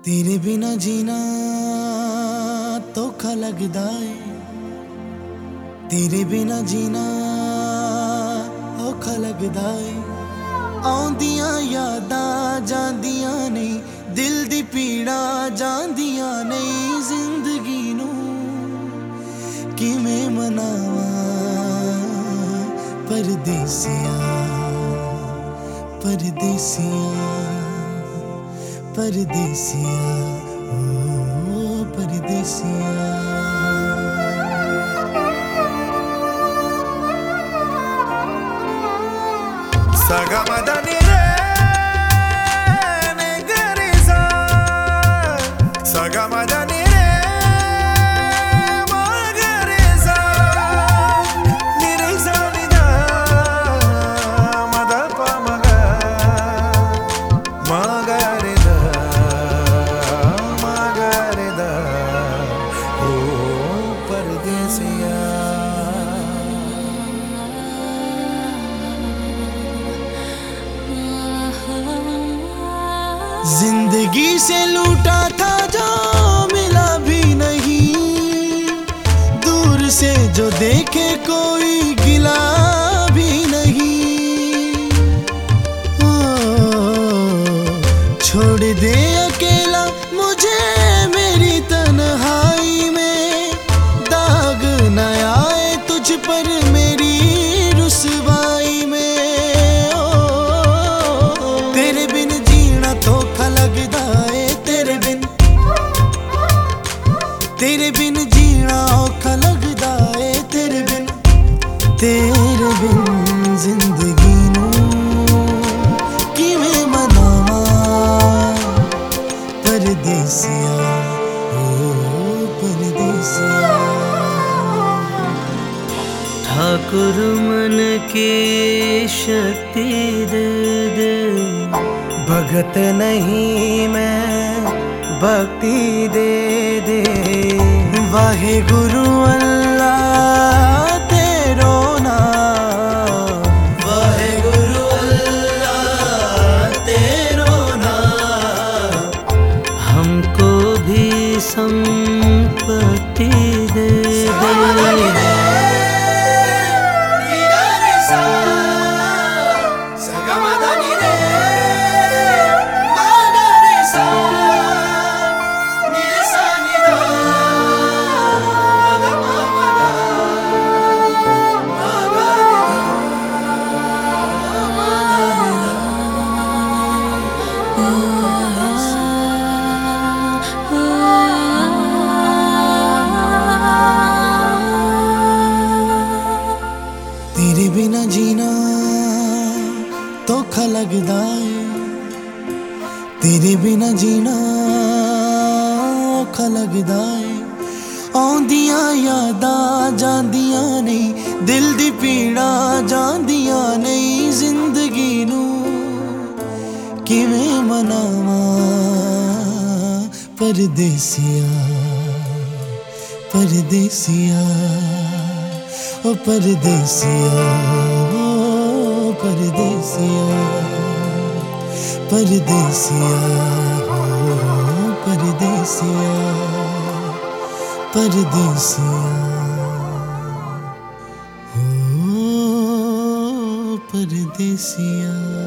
तेरे बिना जीना धोखा लगदा है। तेरे बिना जीना औखा लगदा है। आउंदियां यादां जांदियां नहीं, दिल दी पीड़ा जांदियां नहीं। जिंदगी नू किवें मनावां परदेसिया, परदेसिया, परदेसिया, ओ परदेसिया। Sagamadani re ne gareza, Sagamadani re ma gareza, nireza nida mada pa maga, magareda, magareda, oh pardesiya. जिंदगी से लूटा था जो मिला भी नहीं, दूर से जो देखे कोई गिला भी नहीं। ओ, छोड़ दे अकेला मुझे मेरी तन्हाई में, दाग न आए तुझ पर मेरी रुसवाई में। तेरे बिन जीना धोखा लगदा है। तेरे बिन जीना औखा लगदा है। तेरे बिन जिंदगी नू किवें मनावां परदेसिया, ओ परदेसिया। ठाकुर मन की शक्ति दे दे, भगत नहीं मैं भक्ति दे दे। वाहे गुरु अल्लाह तेरो नाम, वाहे गुरु अल्लाह तेरो नाम। हमको भी संपत्ति दे दे। तेरे बिना जीना धोखा लगदा है। तेरे बिना जीना औखा लगदा है। आउंदियां यादां जांदियां नहीं, दिल दी पीड़ा जांदियां नहीं। जिंदगी नू किवें मनावां परदेसिया, परदेसिया, ओ परदेसिया, ओ परदेसिया, परदेसिया, ओ परदेसिया, परदेसिया, ओ परदेसिया।